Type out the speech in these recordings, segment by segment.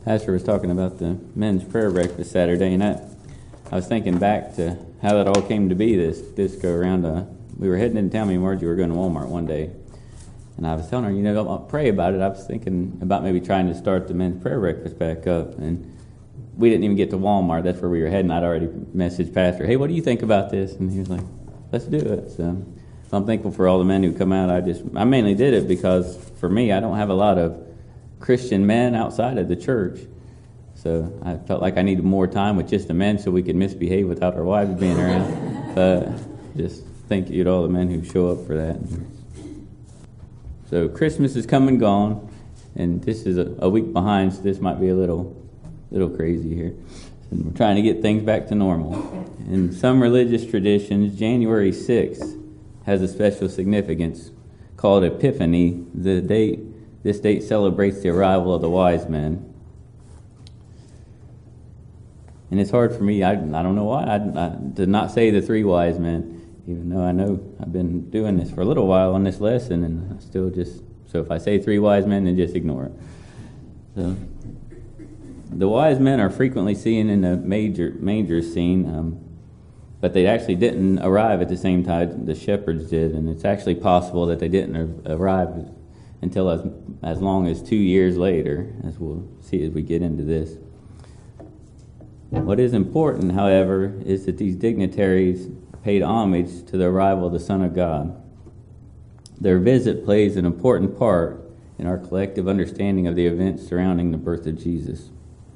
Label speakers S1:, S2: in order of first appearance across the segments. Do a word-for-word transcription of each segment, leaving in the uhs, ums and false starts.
S1: Pastor was talking about the men's prayer breakfast Saturday, and I, I was thinking back to how that all came to be this this go around. Uh, we were heading into town. Me and Margie were going to Walmart one day, and I was telling her, you know, I'll pray about it. I was thinking about maybe trying to start the men's prayer breakfast back up, and we didn't even get to Walmart. That's where we were heading. I'd already messaged Pastor, hey, what do you think about this? And he was like, let's do it. So I'm thankful for all the men who come out. I just I mainly did it because for me, I don't have a lot of Christian men outside of the church. So I felt like I needed more time with just the men so we could misbehave without our wives being around. But just thank you to all the men who show up for that. So Christmas is come and gone, and this is a, a week behind, so this might be a little little crazy here. And we're trying to get things back to normal. In some religious traditions, January sixth has a special significance called Epiphany. The date This date celebrates the arrival of the wise men. And it's hard for me, I, I don't know why, I, I did not say the three wise men, even though I know I've been doing this for a little while on this lesson, and I still just, so if I say three wise men, then just ignore it. So, the wise men are frequently seen in the major manger scene, um, but they actually didn't arrive at the same time the shepherds did, and it's actually possible that they didn't arrive until as as long as two years later, as we'll see as we get into this. What is important, however, is that these dignitaries paid homage to the arrival of the Son of God. Their visit plays an important part in our collective understanding of the events surrounding the birth of Jesus.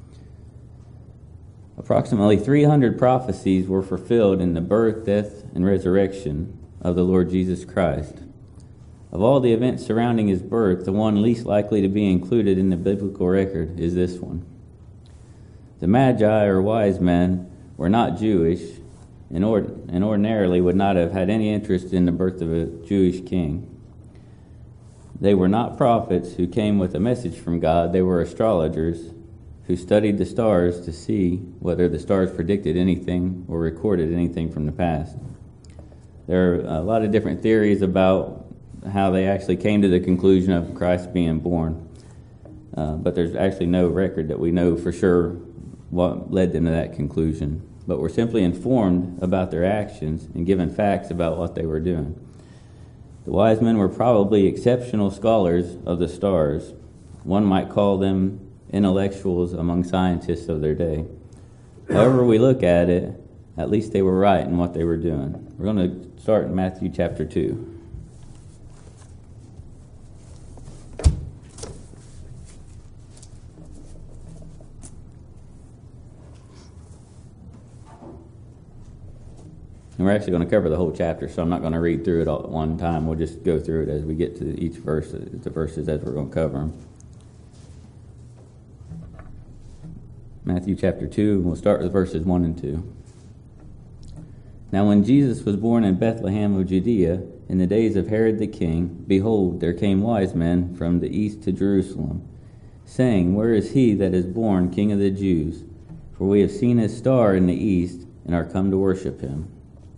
S1: Approximately three hundred prophecies were fulfilled in the birth, death, and resurrection of the Lord Jesus Christ. Of all the events surrounding his birth, the one least likely to be included in the biblical record is this one. The Magi, or wise men, were not Jewish and, ord- and ordinarily would not have had any interest in the birth of a Jewish king. They were not prophets who came with a message from God. They were astrologers who studied the stars to see whether the stars predicted anything or recorded anything from the past. There are a lot of different theories about how they actually came to the conclusion of Christ being born. Uh, but there's actually no record that we know for sure what led them to that conclusion. But we're simply informed about their actions and given facts about what they were doing. The wise men were probably exceptional scholars of the stars. One might call them intellectuals among scientists of their day. However we look at it, at least they were right in what they were doing. We're going to start in Matthew chapter two. And we're actually going to cover the whole chapter, so I'm not going to read through it all at one time. We'll just go through it as we get to each verse, the verses as we're going to cover them. Matthew chapter two, and we'll start with verses one and two. Now when Jesus was born in Bethlehem of Judea, in the days of Herod the king, behold, there came wise men from the east to Jerusalem, saying, Where is he that is born King of the Jews? For we have seen his star in the east, and are come to worship him.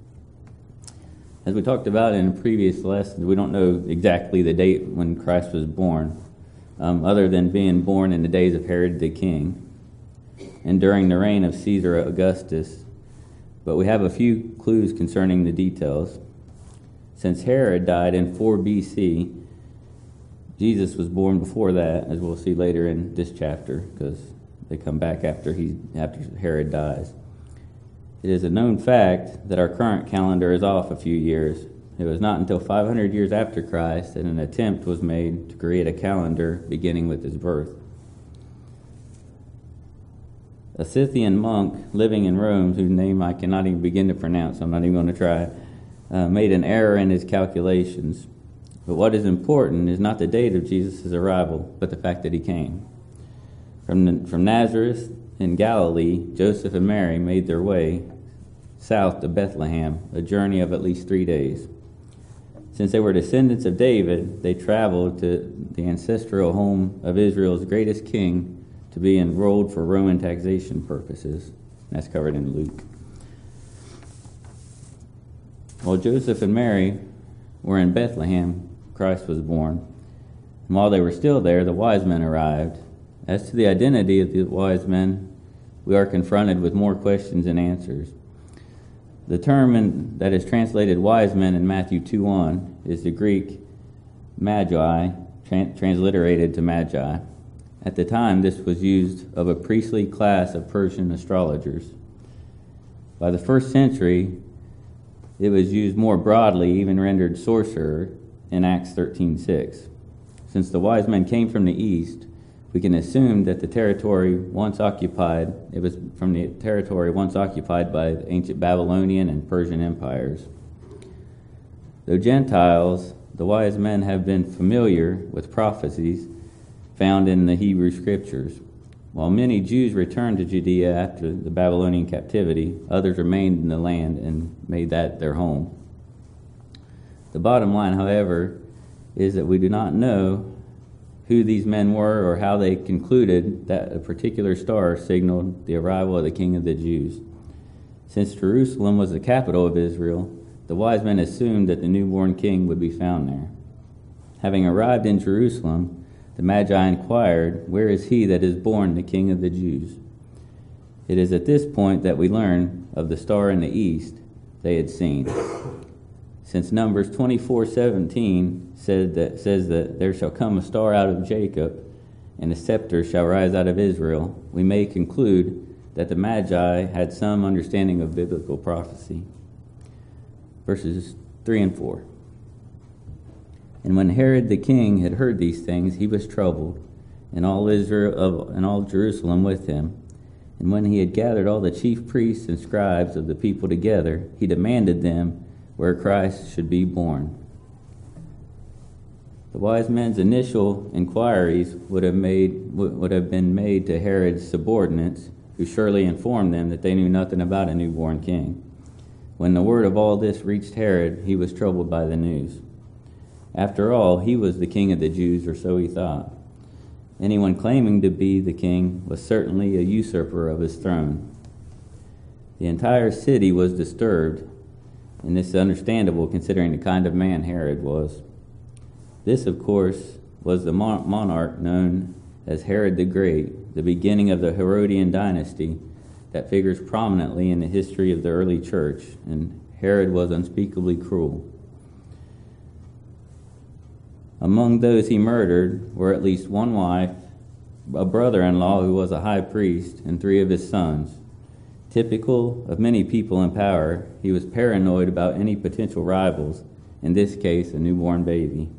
S1: As we talked about in a previous lesson, we don't know exactly the date when Christ was born, um, other than being born in the days of Herod the king and during the reign of Caesar Augustus. But we have a few clues concerning the details. Since Herod died in four B C, Jesus was born before that, as we'll see later in this chapter, because they come back after he after Herod dies. It is a known fact that our current calendar is off a few years. It was not until five hundred years after Christ that an attempt was made to create a calendar beginning with his birth. A Scythian monk living in Rome, whose name I cannot even begin to pronounce, so I'm not even going to try, uh, made an error in his calculations. But what is important is not the date of Jesus' arrival, but the fact that he came. From, the, from Nazareth in Galilee, Joseph and Mary made their way south to Bethlehem, a journey of at least three days. Since they were descendants of David, they traveled to the ancestral home of Israel's greatest king to be enrolled for Roman taxation purposes. That's covered in Luke. While Joseph and Mary were in Bethlehem, Christ was born. And while they were still there, the wise men arrived, As to the identity of the wise men, we are confronted with more questions than answers. The term in, that is translated wise men in Matthew two one is the Greek magi, tran- transliterated to magi. At the time, this was used of a priestly class of Persian astrologers. By the first century, it was used more broadly, even rendered sorcerer in Acts thirteen six. Since the wise men came from the east, we can assume that the territory once occupied, it was from the territory once occupied by the ancient Babylonian and Persian empires. Though Gentiles, the wise men have been familiar with prophecies found in the Hebrew scriptures. While many Jews returned to Judea after the Babylonian captivity, others remained in the land and made that their home. The bottom line, however, is that we do not know who these men were or how they concluded that a particular star signaled the arrival of the King of the Jews. Since Jerusalem was the capital of Israel, the wise men assumed that the newborn king would be found there. Having arrived in Jerusalem, the Magi inquired, "Where is he that is born the King of the Jews?" It is at this point that we learn of the star in the east they had seen. Since Numbers twenty-four seventeen said that, says that there shall come a star out of Jacob, and a scepter shall rise out of Israel, we may conclude that the Magi had some understanding of biblical prophecy. Verses three and four. And when Herod the king had heard these things, he was troubled, and all Israel of, and all Jerusalem with him. And when he had gathered all the chief priests and scribes of the people together, he demanded them where Christ should be born. The wise men's initial inquiries would have made would have been made to Herod's subordinates, who surely informed them that they knew nothing about a newborn king. When the word of all this reached Herod, he was troubled by the news. After all, he was the king of the Jews, or so he thought. Anyone claiming to be the king was certainly a usurper of his throne. The entire city was disturbed, and this is understandable considering the kind of man Herod was. This, of course, was the mon- monarch known as Herod the Great, the beginning of the Herodian dynasty that figures prominently in the history of the early church, and Herod was unspeakably cruel. Among those he murdered were at least one wife, a brother-in-law who was a high priest, and three of his sons. Typical of many people in power, he was paranoid about any potential rivals, in this case, a newborn baby.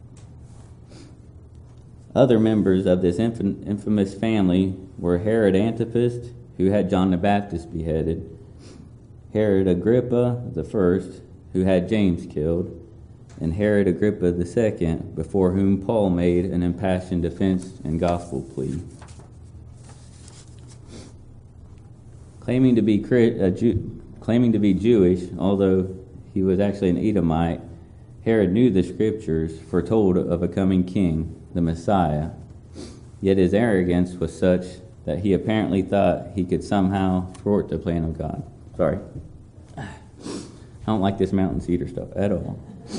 S1: Other members of this infam- infamous family were Herod Antipas, who had John the Baptist beheaded, Herod Agrippa the First, who had James killed, and Herod Agrippa the Second, before whom Paul made an impassioned defense and gospel plea. Claiming to be a Jew, claiming to be Jewish, although he was actually an Edomite, Herod knew the scriptures foretold of a coming king, the Messiah. Yet his arrogance was such that he apparently thought he could somehow thwart the plan of God. Sorry. I don't like this mountain cedar stuff at all.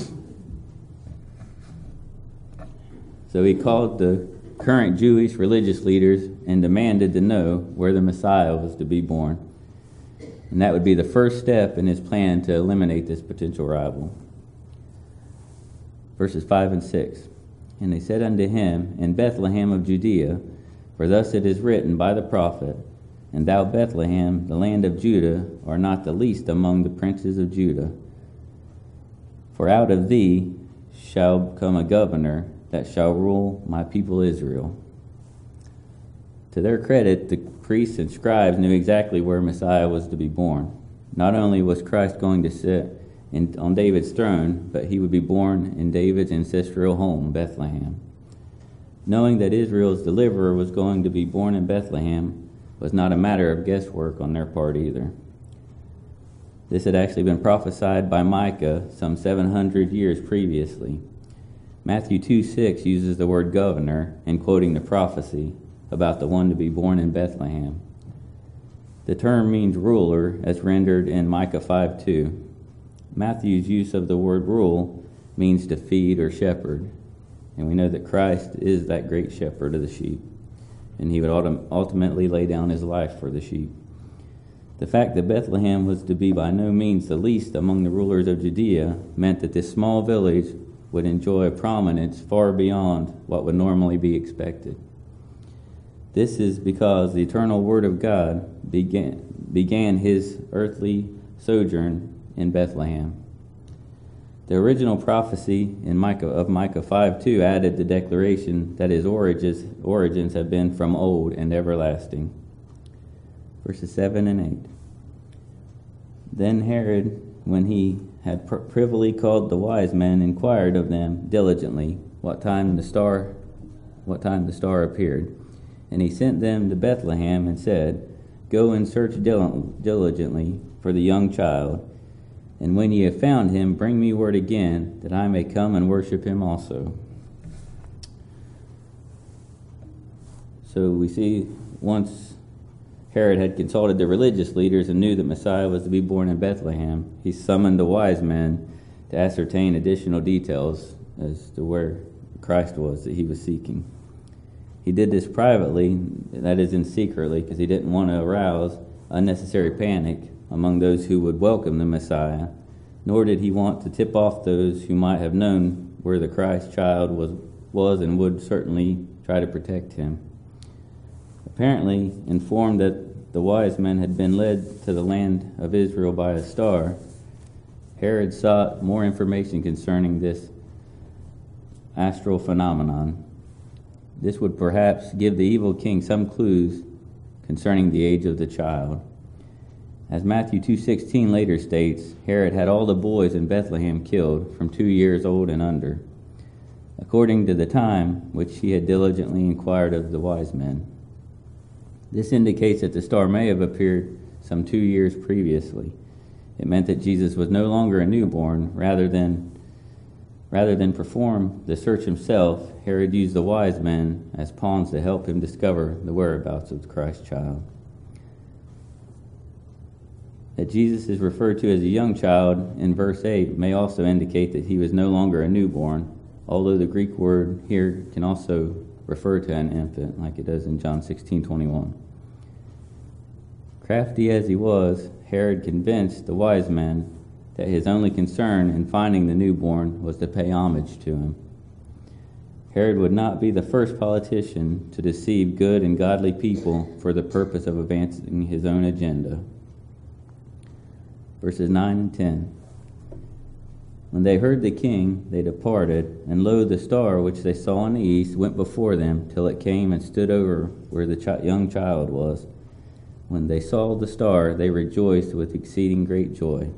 S1: So he called the current Jewish religious leaders and demanded to know where the Messiah was to be born. And that would be the first step in his plan to eliminate this potential rival. Verses five and six. And they said unto him, In Bethlehem of Judea, for thus it is written by the prophet, And thou, Bethlehem, the land of Judah, art not the least among the princes of Judah. For out of thee shall come a governor that shall rule my people Israel. To their credit, the priests and scribes knew exactly where Messiah was to be born. Not only was Christ going to sit in, on David's throne, but he would be born in David's ancestral home, Bethlehem. Knowing that Israel's deliverer was going to be born in Bethlehem was not a matter of guesswork on their part either. This had actually been prophesied by Micah some seven hundred years previously. Matthew two six uses the word governor in quoting the prophecy about the one to be born in Bethlehem. The term means ruler, as rendered in Micah five two. Matthew's use of the word rule means to feed or shepherd, and we know that Christ is that great shepherd of the sheep. and he would ultim- ultimately lay down his life for the sheep. The fact that Bethlehem was to be by no means the least among the rulers of Judea meant that this small village would enjoy a prominence far beyond what would normally be expected. This is because the eternal Word of God began, began his earthly sojourn in Bethlehem. The original prophecy in Micah, of Micah five two added the declaration that his origins, origins have been from old and everlasting. Verses seven and eight. Then Herod, when he had privily called the wise men, inquired of them diligently what time the star, what time the star appeared. And he sent them to Bethlehem and said, Go and search diligently for the young child, and when ye have found him, bring me word again, that I may come and worship him also. So we see once Herod had consulted the religious leaders and knew that Messiah was to be born in Bethlehem, he summoned the wise men to ascertain additional details as to where Christ was that he was seeking. He did this privately, that is, in secretly, because he didn't want to arouse unnecessary panic among those who would welcome the Messiah, nor did he want to tip off those who might have known where the Christ child was, was and would certainly try to protect him. Apparently informed that the wise men had been led to the land of Israel by a star, Herod sought more information concerning this astral phenomenon. This would perhaps give the evil king some clues concerning the age of the child. As Matthew two sixteen later states, Herod had all the boys in Bethlehem killed from two years old and under, according to the time which he had diligently inquired of the wise men. This indicates that the star may have appeared some two years previously. It meant that Jesus was no longer a newborn. Rather than Rather than perform the search himself, Herod used the wise men as pawns to help him discover the whereabouts of the Christ child. That Jesus is referred to as a young child in verse eight may also indicate that he was no longer a newborn, although the Greek word here can also refer to an infant, like it does in John sixteen twenty-one. Crafty as he was, Herod convinced the wise men that his only concern in finding the newborn was to pay homage to him. Herod would not be the first politician to deceive good and godly people for the purpose of advancing his own agenda. Verses nine and ten. When they heard the king, they departed, and lo, the star which they saw in the east went before them till it came and stood over where the ch- young child was. When they saw the star, they rejoiced with exceeding great joy.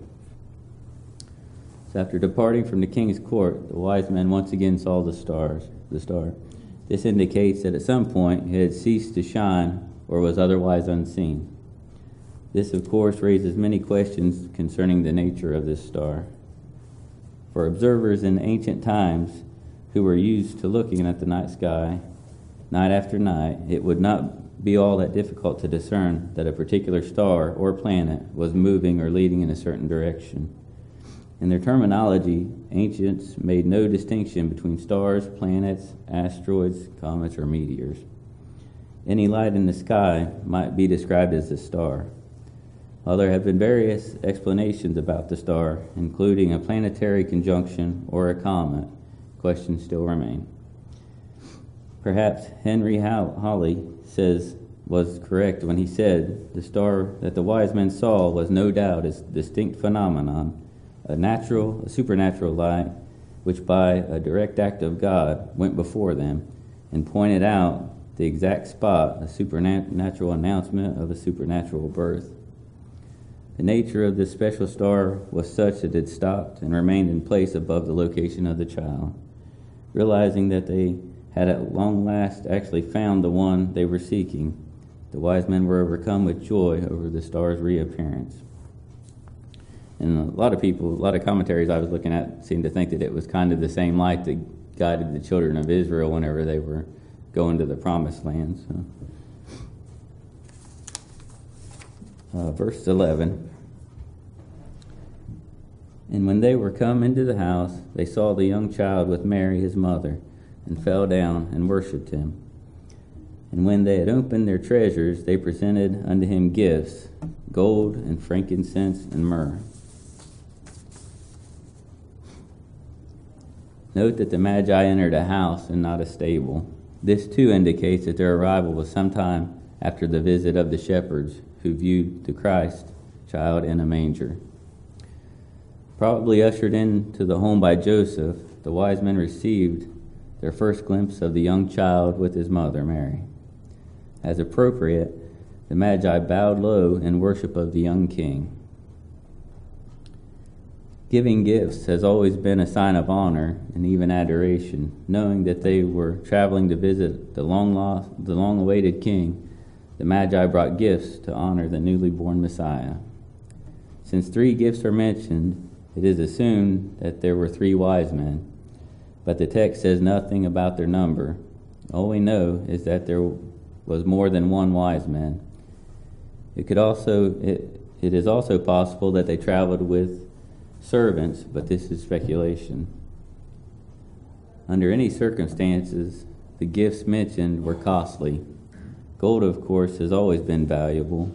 S1: So after departing from the king's court, the wise men once again saw the stars, the star. This indicates that at some point it had ceased to shine or was otherwise unseen. This, of course, raises many questions concerning the nature of this star. For observers in ancient times who were used to looking at the night sky night after night, it would not be all that difficult to discern that a particular star or planet was moving or leading in a certain direction. In their terminology, ancients made no distinction between stars, planets, asteroids, comets, or meteors. Any light in the sky might be described as a star. While there have been various explanations about the star, including a planetary conjunction or a comet, questions still remain. Perhaps Henry Halley says was correct when he said the star that the wise men saw was no doubt a distinct phenomenon, a natural, a supernatural light, which by a direct act of God went before them and pointed out the exact spot, a supernatural announcement of a supernatural birth. The nature of this special star was such that it stopped and remained in place above the location of the child. Realizing that they had at long last actually found the one they were seeking, the wise men were overcome with joy over the star's reappearance. And a lot of people, a lot of commentaries I was looking at seemed to think that it was kind of the same light that guided the children of Israel whenever they were going to the promised land. So. Uh, verse eleven. And when they were come into the house, they saw the young child with Mary his mother, and fell down and worshipped him. And when they had opened their treasures, they presented unto him gifts, gold and frankincense and myrrh. Note that the Magi entered a house and not a stable. This too indicates that their arrival was sometime after the visit of the shepherds who viewed the Christ child in a manger. Probably ushered into the home by Joseph, the wise men received their first glimpse of the young child with his mother, Mary. As appropriate, the Magi bowed low in worship of the young king. Giving gifts has always been a sign of honor and even adoration, knowing that they were traveling to visit the long lost, the long-awaited king. The Magi brought gifts to honor the newly born Messiah. Since three gifts are mentioned, it is assumed that there were three wise men, but the text says nothing about their number. All we know is that there was more than one wise man. It could also it, it is also possible that they traveled with servants, but this is speculation. Under any circumstances, the gifts mentioned were costly. Gold, of course, has always been valuable.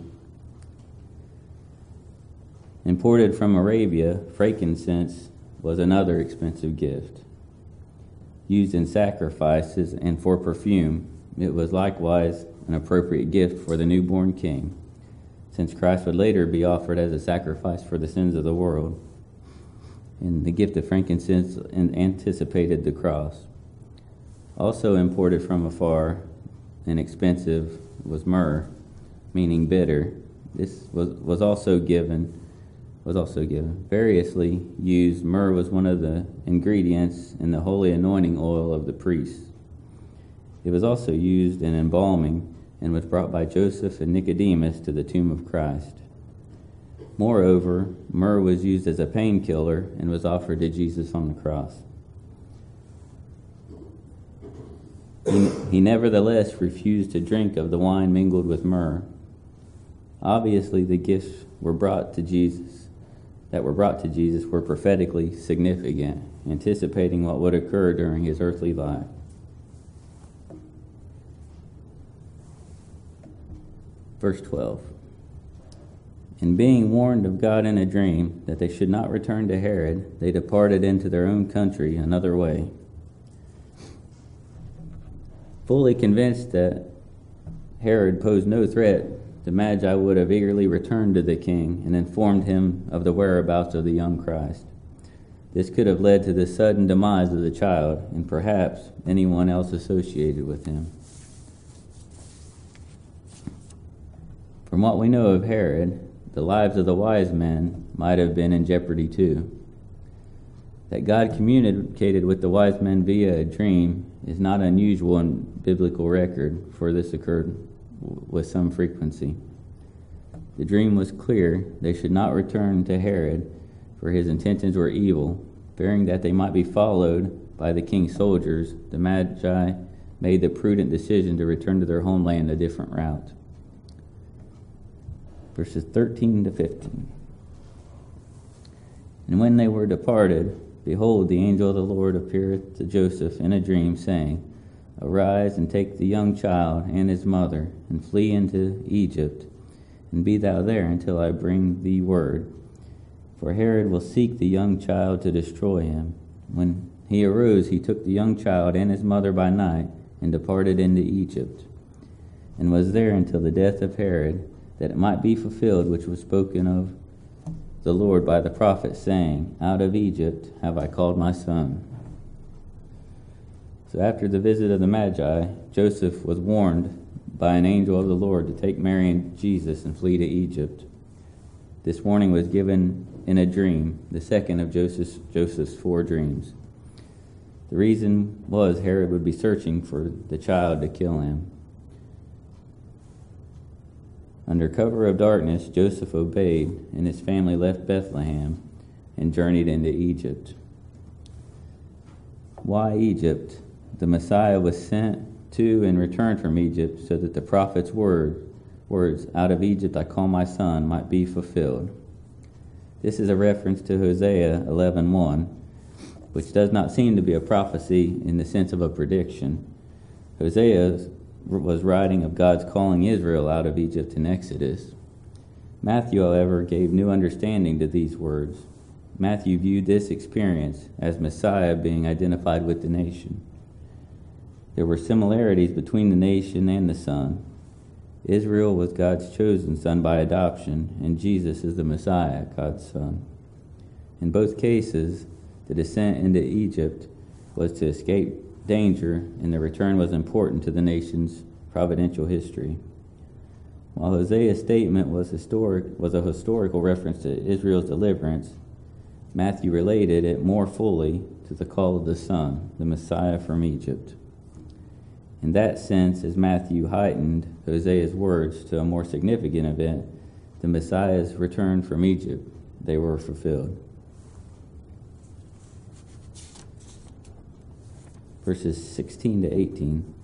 S1: Imported from Arabia, frankincense was another expensive gift. Used in sacrifices and for perfume, it was likewise an appropriate gift for the newborn king, since Christ would later be offered as a sacrifice for the sins of the world. And the gift of frankincense anticipated the cross. Also imported from afar and expensive was myrrh, meaning bitter. This was, was also given was also given. Variously used, myrrh was one of the ingredients in the holy anointing oil of the priests. It was also used in embalming and was brought by Joseph and Nicodemus to the tomb of Christ. Moreover, myrrh was used as a painkiller and was offered to Jesus on the cross. He, he nevertheless refused to drink of the wine mingled with myrrh. Obviously, the gifts were brought to Jesus, that were brought to Jesus were prophetically significant, anticipating what would occur during his earthly life. Verse twelve. And being warned of God in a dream that they should not return to Herod, they departed into their own country another way. Fully convinced that Herod posed no threat, the Magi would have eagerly returned to the king and informed him of the whereabouts of the young Christ. This could have led to the sudden demise of the child and perhaps anyone else associated with him. From what we know of Herod, the lives of the wise men might have been in jeopardy too. That God communicated with the wise men via a dream is not unusual in biblical record, for this occurred with some frequency. The dream was clear. They should not return to Herod, for his intentions were evil. Fearing that they might be followed by the king's soldiers, the Magi made the prudent decision to return to their homeland a different route. Verses thirteen to fifteen. And when they were departed, behold, the angel of the Lord appeareth to Joseph in a dream, saying, Arise and take the young child and his mother, and flee into Egypt, and be thou there until I bring thee word. For Herod will seek the young child to destroy him. When he arose, he took the young child and his mother by night, and departed into Egypt, and was there until the death of Herod, that it might be fulfilled which was spoken of the Lord by the prophet, saying, Out of Egypt have I called my son. So after the visit of the Magi, Joseph was warned by an angel of the Lord to take Mary and Jesus and flee to Egypt. This warning was given in a dream, the second of Joseph's, Joseph's four dreams. The reason was Herod would be searching for the child to kill him. Under cover of darkness, Joseph obeyed, and his family left Bethlehem and journeyed into Egypt. Why Egypt? The Messiah was sent to and returned from Egypt so that the prophet's word, words, Out of Egypt I call my son, might be fulfilled. This is a reference to Hosea eleven one, which does not seem to be a prophecy in the sense of a prediction. Hosea was writing of God's calling Israel out of Egypt in Exodus. Matthew, however, gave new understanding to these words. Matthew viewed this experience as Messiah being identified with the nation. There were similarities between the nation and the Son. Israel was God's chosen son by adoption, and Jesus is the Messiah, God's son. In both cases, the descent into Egypt was to escape danger, and the return was important to the nation's providential history. While Hosea's statement was historic, was a historical reference to Israel's deliverance, Matthew related it more fully to the call of the Son, the Messiah from Egypt. In that sense, as Matthew heightened Hosea's words to a more significant event, the Messiah's return from Egypt, they were fulfilled. Verses sixteen to eighteen.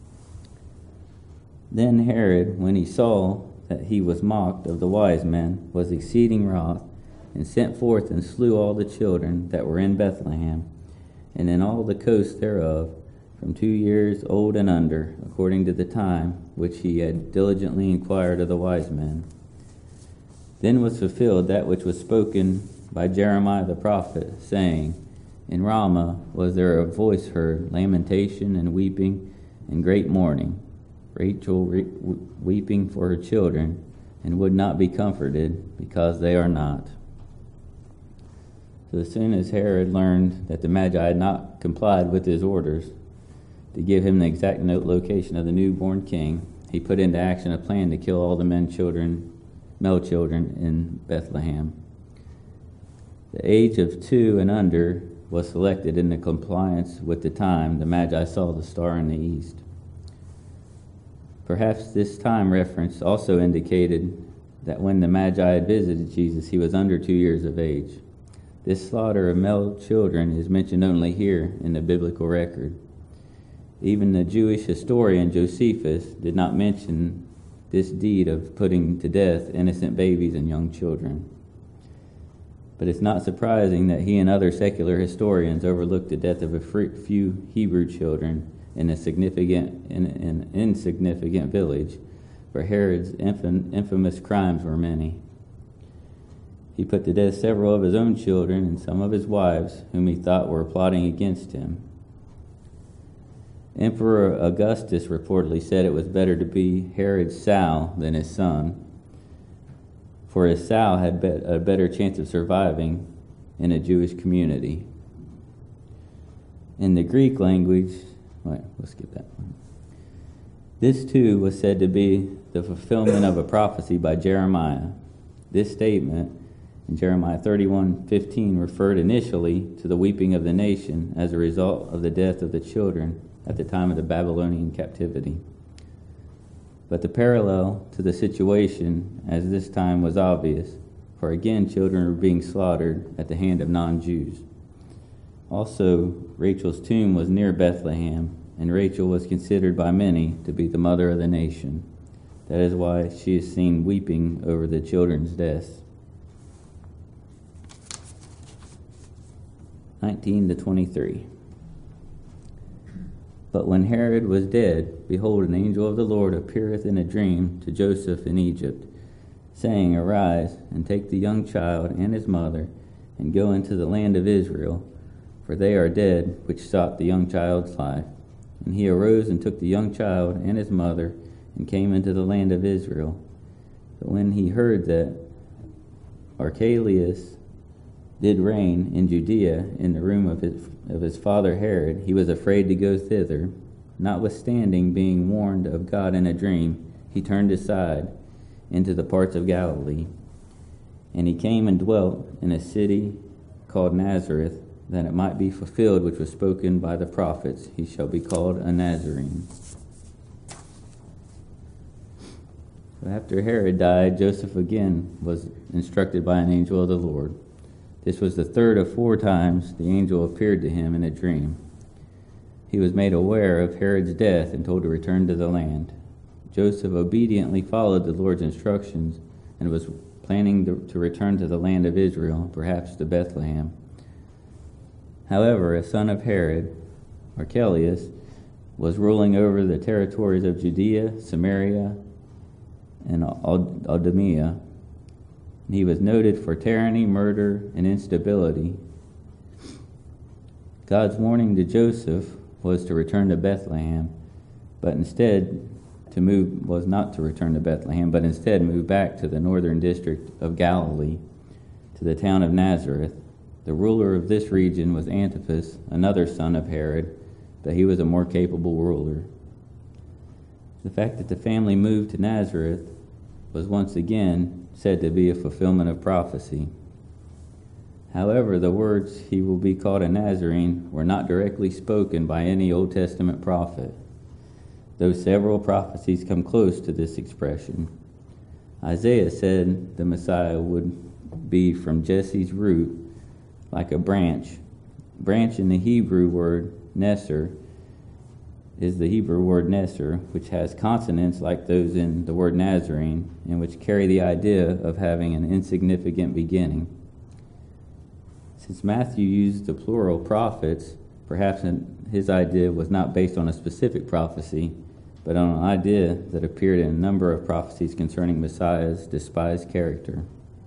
S1: Then Herod, when he saw that he was mocked of the wise men, was exceeding wroth, and sent forth and slew all the children that were in Bethlehem, and in all the coast thereof, from two years old and under, according to the time which he had diligently inquired of the wise men. Then was fulfilled that which was spoken by Jeremiah the prophet, saying, In Ramah was there a voice heard, lamentation and weeping and great mourning, Rachel re- weeping for her children, and would not be comforted, because they are not. So as soon as Herod learned that the Magi had not complied with his orders to give him the exact location of the newborn king, he put into action a plan to kill all the men children, male children in Bethlehem. The age of two and under was selected in the compliance with the time the Magi saw the star in the east. Perhaps this time reference also indicated that when the Magi had visited Jesus, he was under two years of age. This slaughter of male children is mentioned only here in the biblical record. Even the Jewish historian Josephus did not mention this deed of putting to death innocent babies and young children. But it's not surprising that he and other secular historians overlooked the death of a few Hebrew children in a significant in an insignificant village, where Herod's infam, infamous crimes were many. He put to death several of his own children and some of his wives, whom he thought were plotting against him. Emperor Augustus reportedly said it was better to be Herod's sow than his son, for his sow had be- a better chance of surviving in a Jewish community. In the Greek language, wait, let's skip that one. This too was said to be the fulfillment of a prophecy by Jeremiah. This statement in Jeremiah thirty-one fifteen referred initially to the weeping of the nation as a result of the death of the children at the time of the Babylonian captivity. But the parallel to the situation as this time was obvious, for again children were being slaughtered at the hand of non-Jews. Also, Rachel's tomb was near Bethlehem, and Rachel was considered by many to be the mother of the nation. That is why she is seen weeping over the children's deaths. nineteen to twenty-three. But when Herod was dead, behold, an angel of the Lord appeareth in a dream to Joseph in Egypt, saying, Arise, and take the young child and his mother, and go into the land of Israel, for they are dead which sought the young child's life. And he arose and took the young child and his mother, and came into the land of Israel. But when he heard that Archelaus did reign in Judea in the room of his, of his father Herod, he was afraid to go thither. Notwithstanding, being warned of God in a dream, he turned aside into the parts of Galilee. And he came and dwelt in a city called Nazareth, that it might be fulfilled which was spoken by the prophets, he shall be called a Nazarene. So after Herod died, Joseph again was instructed by an angel of the Lord. This was the third of four times the angel appeared to him in a dream. He was made aware of Herod's death and told to return to the land. Joseph obediently followed the Lord's instructions and was planning to, to return to the land of Israel, perhaps to Bethlehem. However, a son of Herod, Archelaus, was ruling over the territories of Judea, Samaria, and Idumea. He was noted for tyranny, murder, and instability. God's warning to Joseph was to return to Bethlehem, but instead to move was not to return to Bethlehem, but instead move back to the northern district of Galilee, to the town of Nazareth. The ruler of this region was Antipas, another son of Herod, but he was a more capable ruler. The fact that the family moved to Nazareth was once again said to be a fulfillment of prophecy. However, the words, "he will be called a Nazarene," were not directly spoken by any Old Testament prophet, though several prophecies come close to this expression. Isaiah said the Messiah would be from Jesse's root, like a branch. Branch in the Hebrew word Nesser is the Hebrew word Nesser, which has consonants like those in the word Nazarene, and which carry the idea of having an insignificant beginning. Since Matthew used the plural prophets, perhaps his idea was not based on a specific prophecy, but on an idea that appeared in a number of prophecies concerning Messiah's despised character.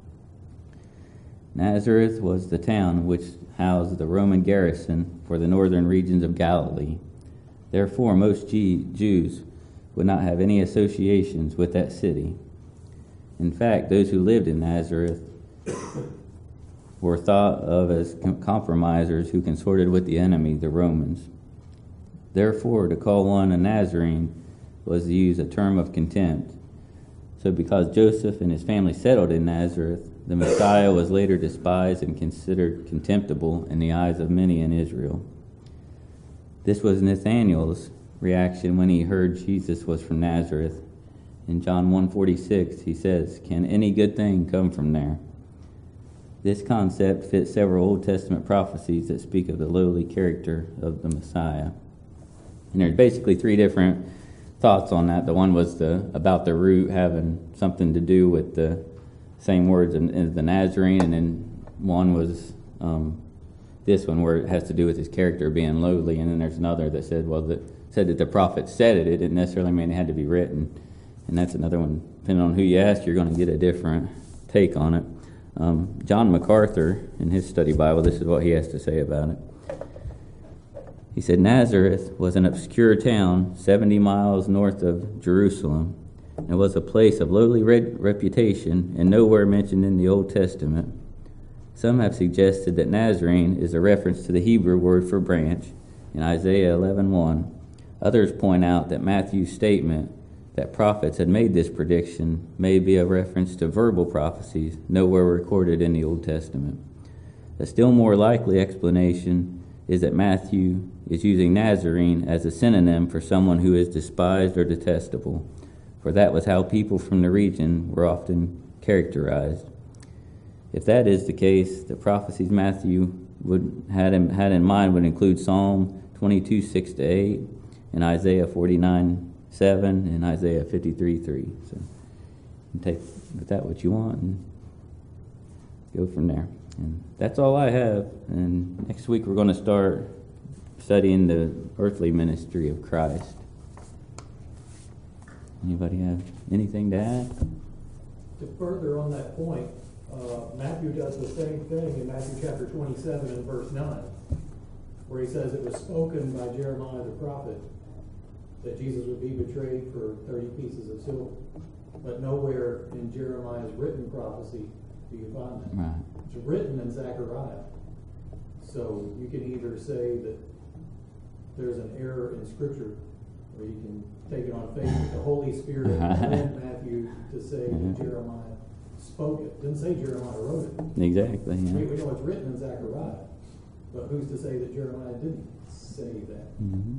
S1: Nazareth was the town which housed the Roman garrison for the northern regions of Galilee. Therefore, most G- Jews would not have any associations with that city. In fact, those who lived in Nazareth were thought of as compromisers who consorted with the enemy, the Romans. Therefore, to call one a Nazarene was to use a term of contempt. So because Joseph and his family settled in Nazareth, the Messiah was later despised and considered contemptible in the eyes of many in Israel. This was Nathanael's reaction when he heard Jesus was from Nazareth. In John one forty-six, he says, "Can any good thing come from there?" This concept fits several Old Testament prophecies that speak of the lowly character of the Messiah. And there's basically three different thoughts on that. The one was the about the root having something to do with the same words as the Nazarene, and then one was um, this one where it has to do with his character being lowly, and then there's another that said, well, that said that the prophet said it. It didn't necessarily mean it had to be written, and that's another one. Depending on who you ask, you're going to get a different take on it. Um, John MacArthur, in his study Bible, this is what he has to say about it. He said, Nazareth was an obscure town seventy miles north of Jerusalem, and was a place of lowly re- reputation and nowhere mentioned in the Old Testament. Some have suggested that Nazarene is a reference to the Hebrew word for branch in Isaiah eleven one. Others point out that Matthew's statement that prophets had made this prediction may be a reference to verbal prophecies nowhere recorded in the Old Testament. A still more likely explanation is that Matthew is using Nazarene as a synonym for someone who is despised or detestable, for that was how people from the region were often characterized. If that is the case, the prophecies Matthew would had in, had in mind would include Psalm twenty-two six to eight, and Isaiah forty-nine seven, and Isaiah fifty-three three. So you can take with that what you want and go from there. And that's all I have. And next week we're going to start studying the earthly ministry of Christ. Anybody have anything to add?
S2: To further on that point, uh, Matthew does the same thing in Matthew chapter twenty-seven and verse nine, where he says it was spoken by Jeremiah the prophet that Jesus would be betrayed for thirty pieces of silver. But nowhere in Jeremiah's written prophecy do you find that.
S1: Right.
S2: It's written in Zechariah. So you can either say that there's an error in Scripture, or you can take it on faith that the Holy Spirit led Matthew to say that Jeremiah spoke it. Didn't say Jeremiah wrote it.
S1: Exactly. Yeah.
S2: We, we know it's written in Zechariah, but who's to say that Jeremiah didn't say that?
S1: Mm-hmm.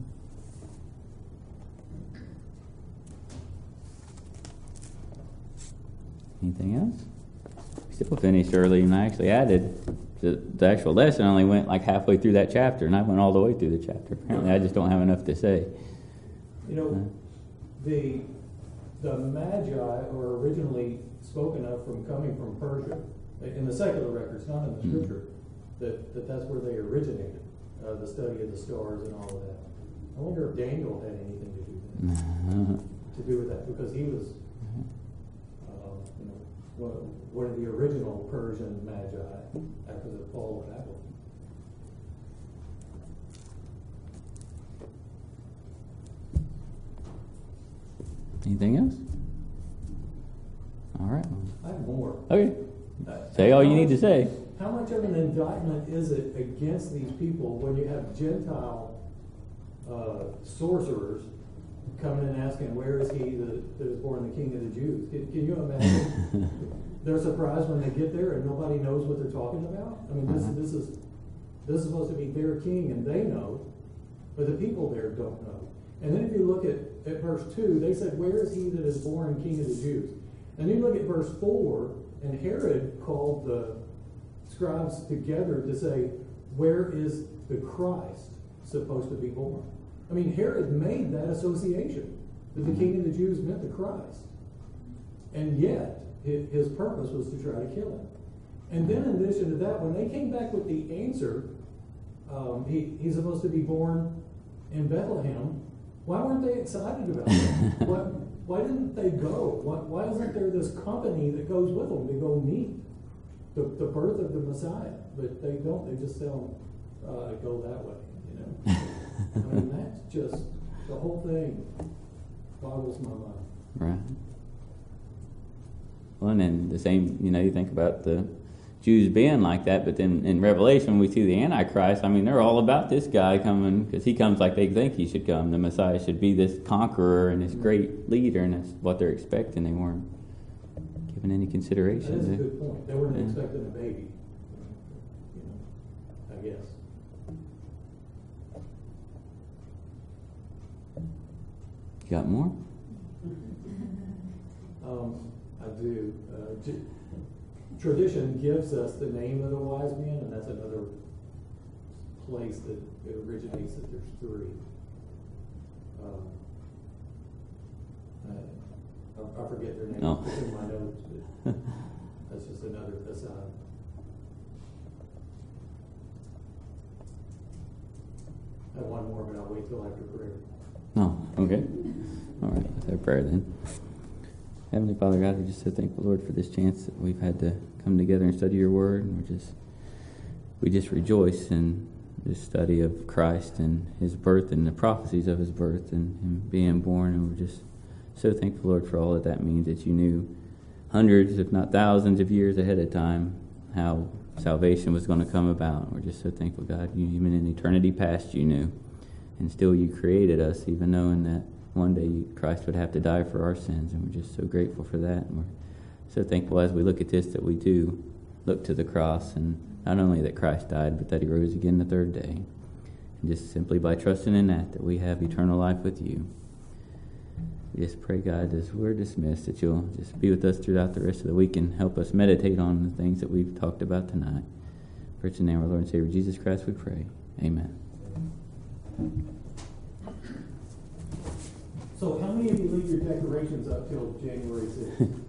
S1: Anything else? Still finished early, and I actually added the, the actual lesson. Only went like halfway through that chapter, and I went all the way through the chapter. Apparently, I just don't have enough to say.
S2: You know,
S1: Uh,
S2: the the Magi are originally spoken of from coming from Persia in the secular records, not in the
S1: Mm-hmm.
S2: Scripture. That, that that's where they originated, uh, the study of the stars and all of that. I wonder if Daniel had anything to do with that, to do with that, because he was, uh, you know, one, one of the original Persian magi after the fall of Babylon.
S1: Anything else? All right.
S2: I have more.
S1: Okay.
S2: Uh,
S1: Say all you
S2: how
S1: need to
S2: much-
S1: say.
S2: How much of an indictment is it against these people when you have Gentile uh, sorcerers coming and asking, where is he that, that is born the King of the Jews? Can, can you imagine? They're surprised when they get there and nobody knows what they're talking about. I mean, this,
S1: Uh-huh.
S2: this is this is supposed to be their king, and they know, but the people there don't know. And then if you look at, at verse two, they said, where is he that is born King of the Jews? And then you look at verse four, and Herod called the scribes together to say, where is the Christ supposed to be born? I mean, Herod made that association, that the King of the Jews meant the Christ. And yet, his, his purpose was to try to kill him. And then in addition to that, when they came back with the answer, um, he, he's supposed to be born in Bethlehem, why weren't they excited about it? why, why didn't they go? Why, why isn't there this company that goes with them to go meet the, the birth of the Messiah? But they don't. They just tell them, uh, go that way, you know. I mean, that's just, the whole thing boggles my mind.
S1: Right. Well, and then the same, you know, you think about the Jews being like that, but then in Revelation we see the Antichrist. I mean, they're all about this guy coming, because he comes like they think he should come. The Messiah should be this conqueror and this great leader, and that's what they're expecting. They weren't given any consideration.
S2: That is a
S1: to-
S2: good point. They weren't
S1: Yeah.
S2: expecting a baby, you know, I guess.
S1: You got more?
S2: Um, I do. Uh, j- tradition gives us the name of the wise men, and that's another place that it originates, that there's three. Um, I, I forget their names.
S1: No.
S2: It's in my notes, but that's just another aside. I have one more, but I'll wait till after prayer.
S1: No. Okay. All right. Let's have prayer then. Heavenly Father God, we just so thankful, Lord, for this chance that we've had to come together and study your word. And we're just, we just rejoice in this study of Christ and his birth and the prophecies of his birth and him being born. And we're just so thankful, Lord, for all that that means, that you knew hundreds, if not thousands of years ahead of time how salvation was going to come about. We're just so thankful, God, you, even in eternity past you knew. And still you created us, even knowing that one day Christ would have to die for our sins, and we're just so grateful for that. And we're so thankful as we look at this that we do look to the cross, and not only that Christ died, but that he rose again the third day. And just simply by trusting in that, that we have eternal life with you. We just pray, God, as we're dismissed, that you'll just be with us throughout the rest of the week and help us meditate on the things that we've talked about tonight. For it's in the name of our Lord and Savior Jesus Christ we pray. Amen.
S2: So how many of you leave your decorations up till January sixth?